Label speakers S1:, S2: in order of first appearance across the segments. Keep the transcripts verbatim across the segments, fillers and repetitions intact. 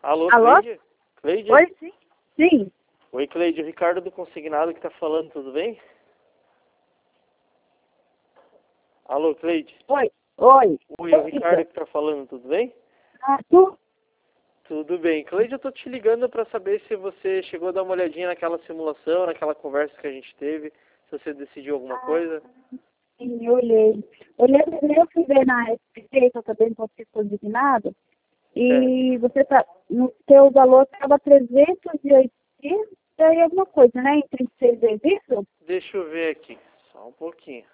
S1: Alô,
S2: Alô?
S1: Cleide? Cleide?
S2: Oi, sim. Sim.
S1: Oi, Cleide. O Ricardo do Consignado que tá falando, tudo bem? Alô, Cleide?
S2: Oi. Oi.
S1: Oi, o
S2: Oi,
S1: Ricardo que tá falando, tudo bem?
S2: Ah, tu?
S1: Tudo bem. Cleide, eu tô te ligando para saber se você chegou a dar uma olhadinha naquela simulação, naquela conversa que a gente teve, se você decidiu alguma coisa.
S2: Sim, eu olhei. Olhei, eu fui ver na S P T, que eu também posso ser consignado,
S1: Certo.
S2: e você tá, no teu valor estava trezentos e oitenta e alguma coisa, né? Em trinta e seis vezes isso?
S1: Deixa eu ver aqui, só um pouquinho.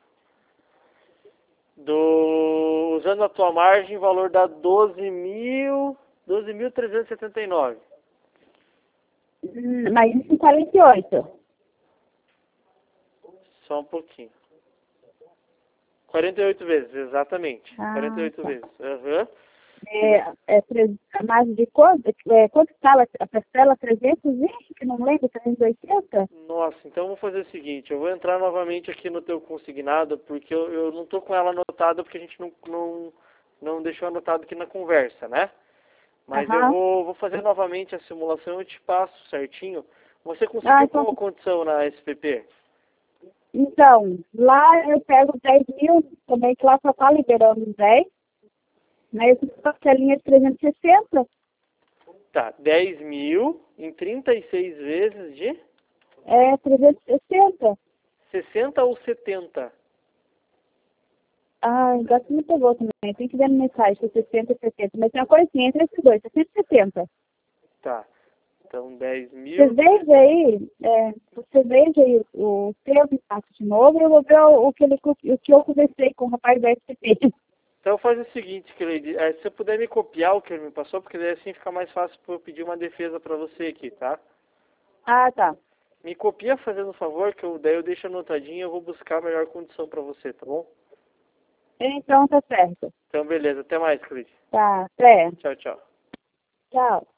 S1: Do... Usando a tua margem, o valor dá doze mil, doze mil trezentos e setenta e nove.
S2: Hum, mas isso em quarenta e oito.
S1: Só um pouquinho. quarenta e oito vezes, exatamente. quarenta e
S2: Ah,
S1: oito
S2: tá.
S1: vezes. Aham. E
S2: É,
S1: você...
S2: é, tre- a margem de quanto? É, quanto estava a parcela? trezentos e vinte, que não lembro, trezentos e oitenta?
S1: Nossa, então eu vou fazer o seguinte, eu vou entrar novamente aqui no teu consignado, porque eu, eu não tô com ela anotada, porque a gente não, não, não deixou anotado aqui na conversa, né? Mas eu
S2: Aham.
S1: vou, vou fazer novamente a simulação e te passo certinho. Você
S2: Ah,
S1: conseguiu
S2: então
S1: qual a condição na S P P?
S2: Então, lá eu pego dez mil, também que lá só está liberando os dez, mas eu fico com a linha de trezentos e sessenta,
S1: Tá, dez mil em trinta e seis vezes de
S2: é trezentos e sessenta.
S1: sessenta ou setenta?
S2: Ah, agora você me pegou também, tem que ver no mensagem, se é sessenta e setenta, mas tem uma coisinha entre esses dois, sessenta e setenta.
S1: Tá, então dez
S2: Você
S1: mil.
S2: veja aí, é, você veja aí o seu impacto de novo e eu vou ver o, o, que, ele, o que eu conversei com o rapaz da S P T.
S1: Então faz o seguinte, Cleide, é, se você puder me copiar o que ele me passou, porque daí assim fica mais fácil para eu pedir uma defesa para você aqui, tá?
S2: Ah, tá.
S1: Me copia fazendo um favor, que eu, daí eu deixo anotadinho e eu vou buscar a melhor condição para você, tá bom?
S2: Então tá certo.
S1: Então beleza, até mais, Cleide.
S2: Tá, até.
S1: Tchau, tchau.
S2: Tchau.